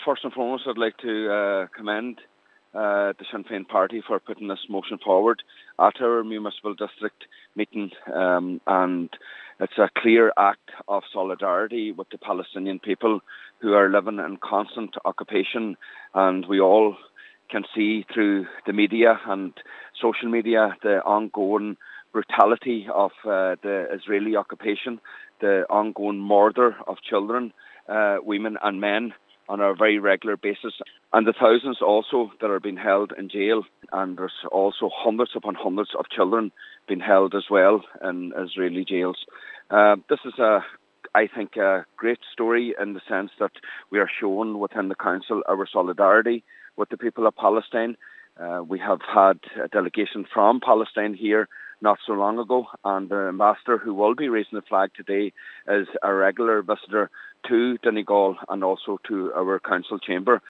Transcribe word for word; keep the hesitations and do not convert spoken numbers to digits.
first and foremost, I'd like to uh, commend uh, the Sinn Féin party for putting this motion forward at our municipal district meeting, um, and it's a clear act of solidarity with the Palestinian people who are living in constant occupation, and we all can see through the media and social media the ongoing brutality of uh, the Israeli occupation, the ongoing murder of children, uh, women and men on a very regular basis, and the thousands also that are being held in jail, and there's also hundreds upon hundreds of children being held as well in Israeli jails. Uh, this is a, I think, a great story in the sense that we are showing within the council our solidarity with the people of Palestine. Uh, we have had a delegation from Palestine here not so long ago, and the ambassador who will be raising the flag today is a regular visitor to Donegal and also to our council chamber.